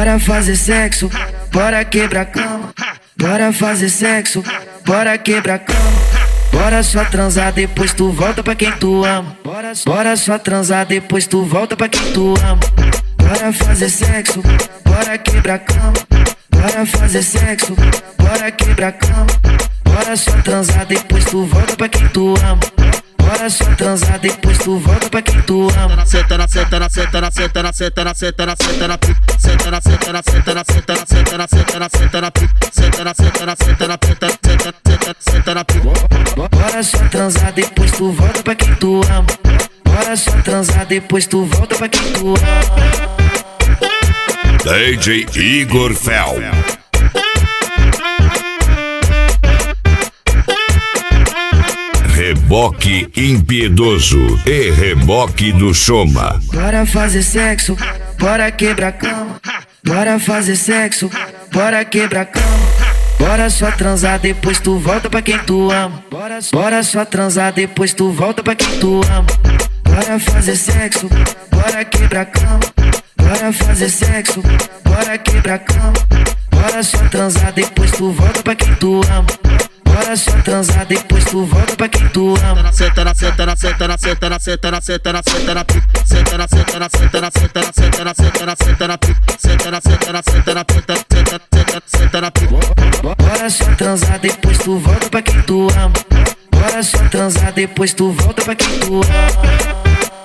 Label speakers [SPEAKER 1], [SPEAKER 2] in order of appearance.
[SPEAKER 1] bora fazer sexo, bora quebrar cama. Bora fazer sexo, bora quebrar cama. Bora só transar, depois tu volta pra quem tu ama. Bora só transar, depois tu volta pra quem tu ama. Bora fazer sexo, bora quebrar cama. Bora fazer sexo, bora quebrar cama. Bora só transar, depois tu volta pra quem tu ama. Bora só transar, depois tu volta pra quem tu ama.
[SPEAKER 2] Senta na, senta na, senta na, senta na, senta na, senta na, senta na, senta na, senta na, senta na, senta na, senta na, senta na, senta na, senta na, senta na, senta na, senta na.
[SPEAKER 1] Bora só transar, depois tu volta pra quem tu ama. Bora só transar, depois tu volta pra quem tu ama.
[SPEAKER 3] DJ Igor Fel. Reboque impiedoso e reboque do Choma.
[SPEAKER 1] Bora fazer sexo, bora quebrar cama. Bora fazer sexo, bora quebrar cama. Bora só transar, depois tu volta pra quem tu ama. Bora só transar, depois tu volta pra quem tu ama. Bora fazer sexo, bora quebrar cama. Bora fazer sexo, bora quebrar cama. Bora só transar, depois tu volta pra quem tu ama. Bora só transar, depois tu volta pra quem tu ama.
[SPEAKER 2] Senta na, senta na, senta na, senta na, senta na, senta na, senta na, senta na, senta na, senta na, senta na, senta na, senta na, senta na, senta na, senta na, senta na, senta na.
[SPEAKER 1] Bora só transar, depois tu volta pra quem tu ama. Bora só transar, depois tu volta pra quem tu ama.